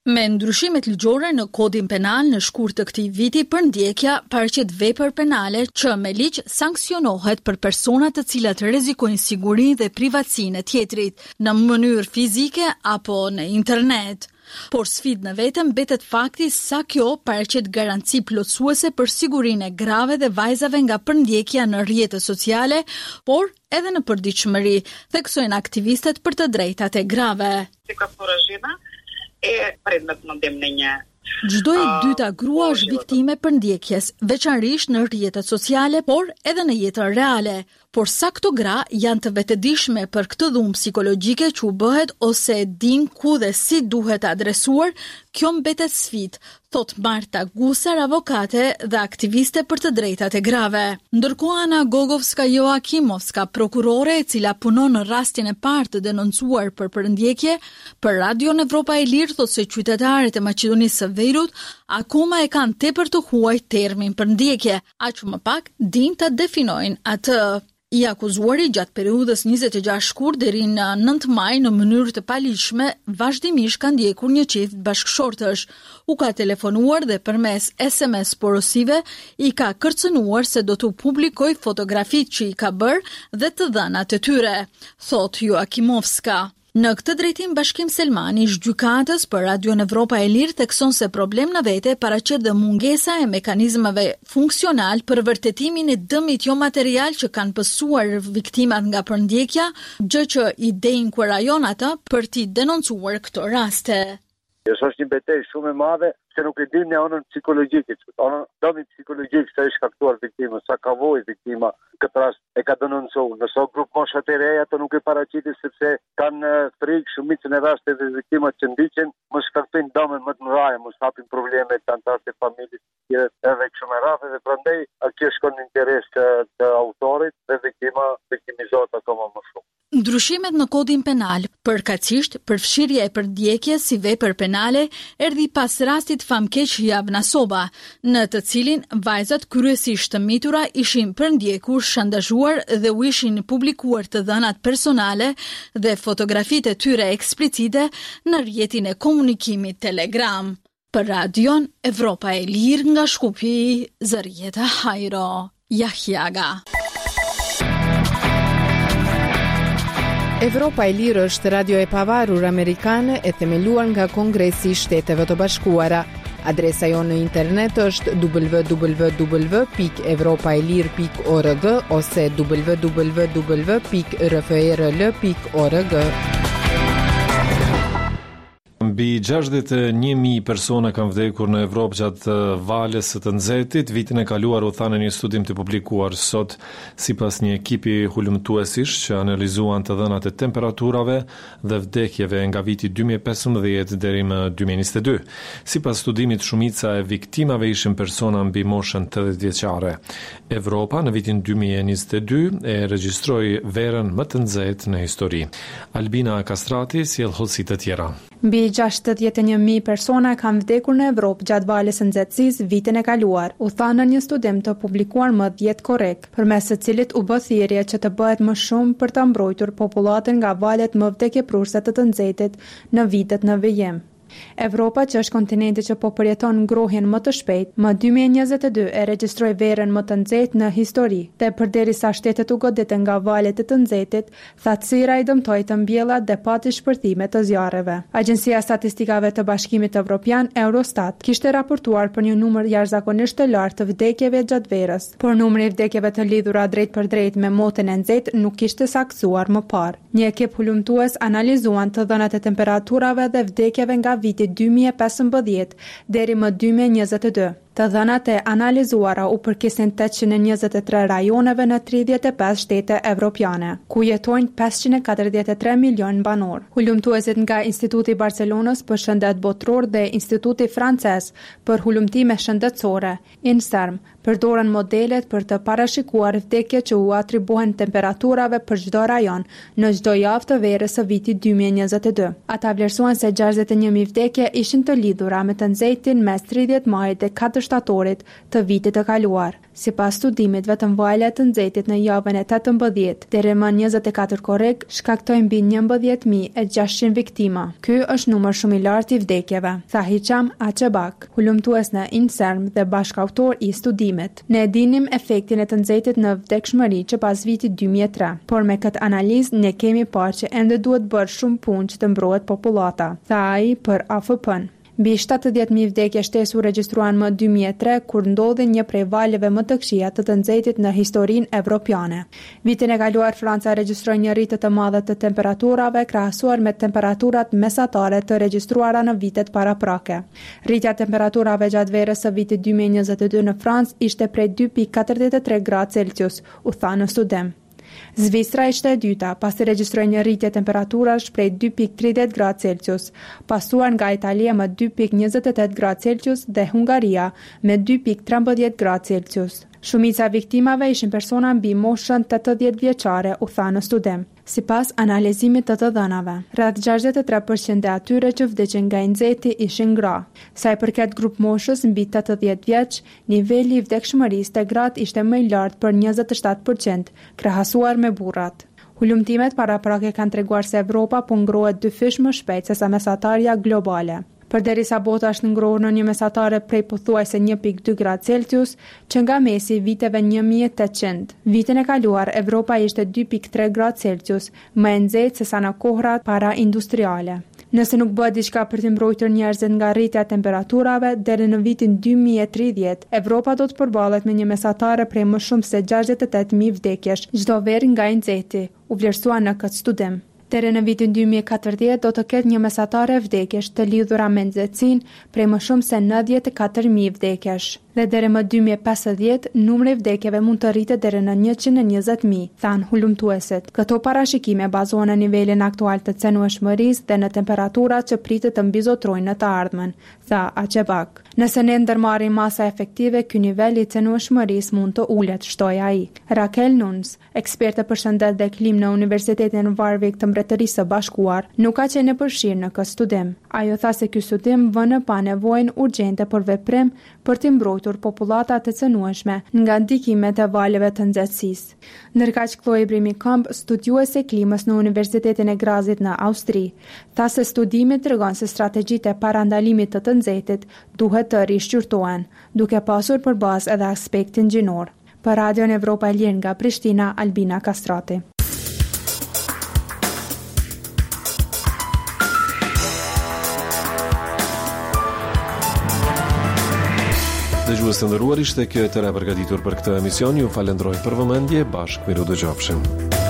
Me ndryshimet ligjore në kodin penal në shkurt të këtij viti, përndjekja paraqet vepër penale që me ligj sanksionohet për persona të cilat rrezikojnë sigurinë dhe privatësinë e tjetrit në mënyrë fizike apo në internet. Por sfidë në vetëm mbetet fakti sa kjo paraqet garanci plotësuese për sigurinë e grave dhe vajzave nga përndjekja në rrjetet sociale, por edhe në përditshmëri, theksojnë aktivistët për të drejtat e grave. Çdo e dyta grua është viktime përndjekjes, veçanërisht në rrjetet sociale, por edhe në jetën reale. Por sa këto gra janë të vetëdijshme për këtë dhunë psikologjike që u bëhet ose e din ku dhe si duhet adresuar, kjo mbetet sfidë, thot Marta Gusar, avokate dhe aktiviste për të drejtat e grave. Ndërkohë Ana Gogovska-Joakimovska, prokurore e cila punon në rastin e parë të denoncuar për përndjekje, për Radion Evropa e Lirë thot se qytetarët e Maqedonisë së Veriut akoma e kanë tepër të huaj termin përndjekje, aq më pak din ta definojnë atë. I akuzuari gjatë periudhës 26 shkurt deri në 9 maj në mënyrë të paligjshme vazhdimisht ka ndjekur një çift bashkëshortësh. U ka telefonuar dhe përmes SMS porosive i ka kërcënuar se do të publikoj fotografitë që i ka bërë dhe të dhënat e tyre, thot Joakimovska. Në këtë drejtim Bashkim Selmani, gjykatës për Radion Evropa e Lirë thekson se problem në vete paraqet dhe mungesa e mekanizmave funksional për vërtetimin e dëmit jo material që kanë pësuar viktimat nga përndjekja, gjë që i deinkurajojnë ata për t'i denoncuar këto raste. Është një betejë shumë e madhe, se nuk e dim në anën psikologjike. Anën dëmi psikologjik sa është shkaktuar viktima, sa ka vojë viktima, këtë rast e ka denoncuar. Nëse grup moshat e reja ato nuk e paraqitin sepse kanë frikë shumicën e rasteve të viktimat që ndiqen, mos shkaktojnë dëme më të mëdha, mos hapin probleme të antarëve të familjes, edhe kështu me radhë, dhe prandaj kjo shkon në interes të autorit dhe viktima viktimizohet akoma më shumë. Ndryshimet në kodin penal, përkatësisht përfshirja e përndjekjes si vepër penale, erdhi pas rastit famkeq Javna Soba, në të cilin vajzat kryesisht të mitura ishin përndjekur, shantazhuar dhe u ishin publikuar të dhënat personale dhe fotografitë e tyre eksplicite në rrjetin e komunikimit Telegram. Për Radion Evropa e Lirë nga Shkupi, Zërieta Hajro, Jahjaga. Evropa e Lirë është radio e pavarur amerikane e themeluar nga Kongresi i Shteteve të Bashkuara. Adresa jonë në internet është www.evropaelir.org ose www.rfrl.org. Mbi 61.000 persona kanë vdekur në Evropë gjatë valës së të nxehtit. Vitin e kaluar u thanë një studim të publikuar sot sipas një ekipi hulumtuesish që analizuan të dhënat e temperaturave dhe vdekjeve nga viti 2015 deri më 2022. Sipas studimit, shumica e viktimave ishin persona mbi moshën 80 vjeçare. Evropa në vitin 2022 e regjistroi verën më të nxehtë në histori. Albina Kastrati sjell hollësitë të tjera. Mbi 61.000 persona kanë vdekur në Evropë gjatë valës së nxehtësisë vitin e kaluar, u tha në një studim të publikuar më 10 korrekt, përmes së cilit u bë thirrje që të bëhet më shumë për ta mbrojtur popullatën nga valet më vdekjeprurse të nxehtit në vitet në vijim. Evropa, që është kontinenti që po përjeton ngrohjen më të shpejtë, më 2022 e regjistroi verën më të nxehtë në histori, dhe përderisa shtetet u goditën nga valet e të nxehtit, thatësira i dëmtoi të mbjellat dhe pati shpërthime të zjarreve. Agjencia e Statistikave të Bashkimit Evropian, Eurostat, kishte raportuar për një numër jashtëzakonisht të lartë të vdekjeve gjatë verës, por numri i vdekjeve të lidhura drejt për drejt me motën e nxehtë nuk kishte saktuar më parë. Një ekip hulumtues analizuan të dhënat e temperaturave dhe vdekjeve nga viti 2015 deri më 2022. Të dhënat e analizuara u përkisin 823 rajoneve në 35 shtete evropiane, ku jetojnë 543 milion banor. Hulumtuesit nga Instituti i Barcelonës për shëndet botror dhe Instituti francez për hulumtime shëndetësore, INSERM, përdoren modelet për të parashikuar vdekje që u atribuohen temperaturave për çdo rajon në çdo javë të verës së vitit 2022. Ata vlerësuan se 61.000 vdekje ishin të lidhura me të nxehtin mes 30 majit dhe 4 të shtatorit të vitit të kaluar. Sipas studimit, vetëm valja të nxehtit në javën e 18 deri më 24 korrik shkaktoi mbi 11.600 viktima. Ky është numër shumë i lartë i vdekjeve, tha Hicham Achebak, hulumtues në INSERM dhe bashkautor i studimit. Ne dinim efektin e të nxehtit në vdekshmëri që pas vitit 2003, por me këtë analizë ne kemi parë që ende duhet bërë shumë punë që të mbrohet popullata, tha ai për AFP-n. Mbi 70.000 vdekje shtesë u regjistruan më 2003 kur ndodhi një prej valeve më të këqija të nxehtit në historinë evropiane. Vitin e kaluar Franca regjistroi një rritje të madhe të temperaturave krahasuar me temperaturat mesatare të regjistruara në vitet paraprake. Rritja e temperaturave gjatë verës së vitit 2022 në Francë ishte prej 2.43 gradë Celsius, u tha në studim. Zvicra ishte e dyta, pasi regjistroi një rritje temperaturash prej 2.30 gradë Celsius, pasuar nga Italia me 2.28 gradë Celsius dhe Hungaria me 2.13 gradë Celsius. Shumica e viktimave ishin persona mbi moshën 80 vjeçare, u tha në studim. Sipas analizimit të dhënave, rreth 63% e atyre që vdiqën nga nxehti ishin gra. Sa i përket grup moshës mbi 80 vjeç, niveli i vdekshmërisë te gratë ishte më i lartë për 27%, krahasuar me burrat. Hulumtimet paraprake kanë treguar se Evropa po ngrohet 2 fish më shpejt se sa mesatarja globale. Përderisa bota është ngrohur në një mesatare prej pothuajse 1.2 gradë Celsius, që nga mesi viteve 1800. Vitin e kaluar, Evropa ishte 2.3 gradë Celsius, më e nxehtë se sa në kohrat para industriale. Nëse nuk bëhet diçka për të mbrojtur njerëzit nga rritja e temperaturave, deri në vitin 2030, Evropa do të përballet me një mesatare prej më shumë se 68.000 vdekjesh çdo verë nga nxehti, u vlerësua në këtë studim. Deri në vitin 2040 do të ketë një mesatare vdekjesh të lidhura me nxehtësinë prej më shumë se 94.000 vdekjesh. Dhe deri më 2050, numri i vdekjeve mund të rritet deri në 120.000, than hulumtuesit. Këto parashikime bazohen në nivelin aktual të cenueshmërisë dhe në temperaturat që pritet të mbizotrojnë në të ardhmen, tha Achebak. Nëse ne ndërmarrim masa efektive, ky nivel i cenueshmërisë mund të ulet, shtoi ai. Raquel Nunes, eksperte për shëndet dhe klimë në Universitetin Warwick të Mbretërisë së Bashkuar, nuk ka qenë e përfshirë në këtë studim. Ajo tha se ky studim vënë pa nevojën urgjente për veprim për të mbrojtur popullata të cënueshme nga ndikimet e valeve të nxehtësisë. Ndërkaq Chloe Brimi-Kamp, studiuese klimës në Universitetin e Grazit në Austri, tha se studimi tregon se strategjitë e parandalimit të nxehtit duhet të rishqyrtohen, duke pasur për bazë edhe aspektin gjinor. Për Radion Evropa e Lirë nga Prishtina, Albina Kastrati. Dëgjues të nderuar, ishte kjo e tëra përgatitur për këtë emision. Ju falenderoj për vëmendje, bashkë miru dëgjofshim.